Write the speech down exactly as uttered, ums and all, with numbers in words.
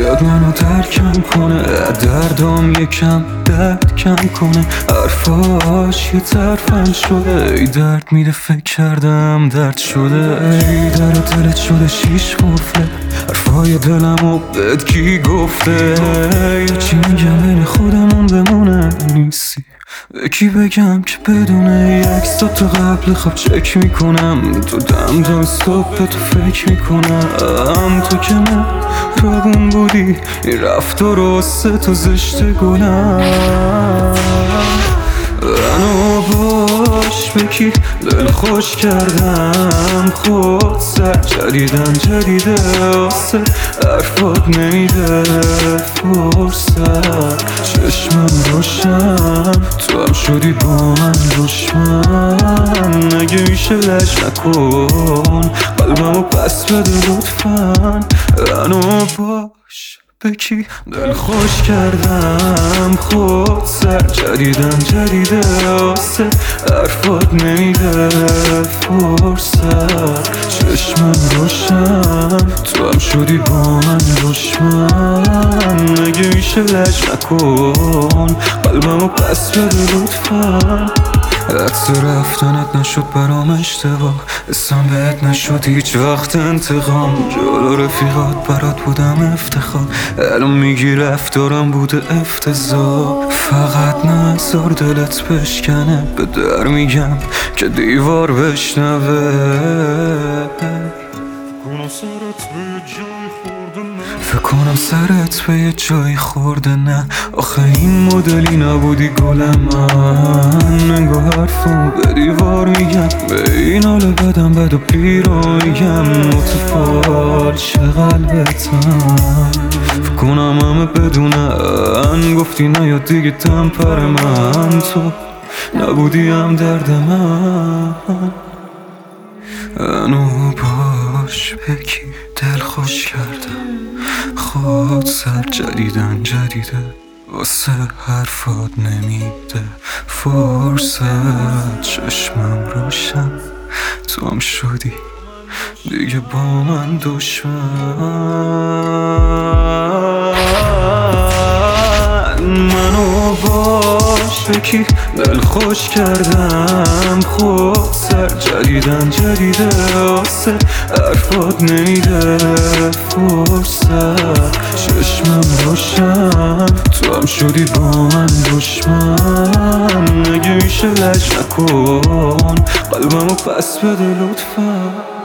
بیاد منو درکم کنه، دردام یکم درد کم کنه. حرفاش یه طرفم شده، ای درد میده فکر کردم درد شده. ای در دلت شده شیش قفله، حرفای دلمو بهت کی گفته؟ چی میگم بین خودمون بمونه، نیستی به کی بگم که بدونه؟ یک ساعت تا قبل خواب چک میکنم، تو دم دم صبح تو فکر میکنم. تو که من رابون بودی، این رفتار واسه تو زشت گلم. منو باش بکی دل خوش کردم، خود سر جدیدن جدیده واسه حرفات نمیده فرصت. چشمم روشن تو هم شدی با من دشمن، اگه میشه لج نکن قلبمو پس بده لطفا. منو باش بکی دل خوش کردم، خود سر جدیدن جدیده واسه حرفات نمیده فرصت. چشمم روشن تو هم شدی با من دشمن، اگه میشه لج نکن قلبمو پس بده لطفا. عکس رفتنت نشد برام اشتباه، اسم بهت نشد هیچ وقت انتقام. جلو رفیقات برات بودم افتخار، الان میگی رفتارم بوده افتضاح. فقط نذار دلت بشکنه، به در میگم که دیوار بشنوه. فکر کنم سرت به یه جایی خورده، نه آخه این مدلی نبودی گلم. من انگار حرفم به دیوار میگم، به این حال بدم بد و پیر رو میگم. متفال چه قلبتم، فکر کنم همه بدونن گفتی نیاد دیگه تمپر من. تو نبودی هم درد من. منو باش بکی دل خوش کردم، خود سر جدیدن جدیده واسه حرفات نمیده فرصت. چشمم روشن تو هم شدی دیگه با من دشمن. منو باش بکی دل خوش کردم، خود سر جدیدن جدیده واسه حرفات نمیده فرصت. چشمم روشن تو هم شدی با من دشمن، اگه میشه لج نکن قلبمو پس بده لطفا.